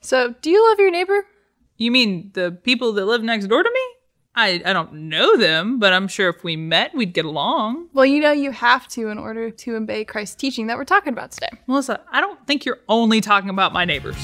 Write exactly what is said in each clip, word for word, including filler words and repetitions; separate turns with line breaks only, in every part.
So, do you love your neighbor?
You mean the people that live next door to me? I, I don't know them, but I'm sure if we met, we'd get along.
Well, you know you have to in order to obey Christ's teaching that we're talking about today.
Melissa, I don't think you're only talking about my neighbors.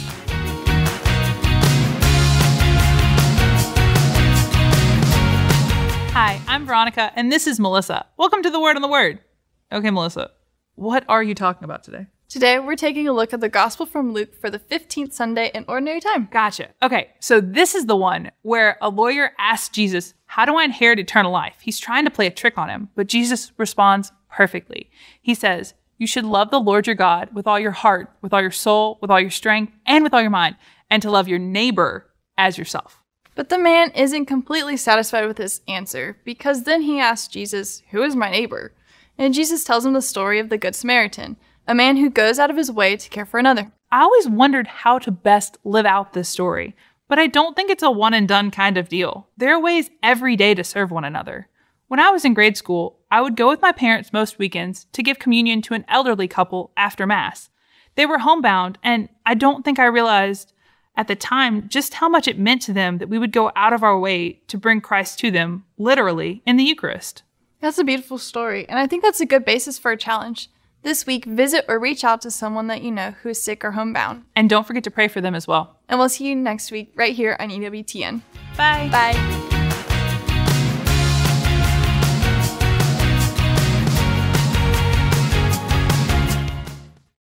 Hi, I'm Veronica, and this is Melissa. Welcome to The Word on the Word. Okay, Melissa, what are you talking about today?
Today, we're taking a look at the Gospel from Luke for the fifteenth Sunday in Ordinary Time.
Gotcha. Okay, so this is the one where a lawyer asks Jesus, how do I inherit eternal life? He's trying to play a trick on him, but Jesus responds perfectly. He says, you should love the Lord your God with all your heart, with all your soul, with all your strength, and with all your mind, and to love your neighbor as yourself.
But the man isn't completely satisfied with his answer, because then he asks Jesus, who is my neighbor? And Jesus tells him the story of the Good Samaritan, a man who goes out of his way to care for another.
I always wondered how to best live out this story, but I don't think it's a one and done kind of deal. There are ways every day to serve one another. When I was in grade school, I would go with my parents most weekends to give communion to an elderly couple after Mass. They were homebound, and I don't think I realized at the time just how much it meant to them that we would go out of our way to bring Christ to them, literally, in the Eucharist.
That's a beautiful story, and I think that's a good basis for a challenge. This week, visit or reach out to someone that you know who is sick or homebound.
And don't forget to pray for them as well.
And we'll see you next week right here on E W T N.
Bye.
Bye.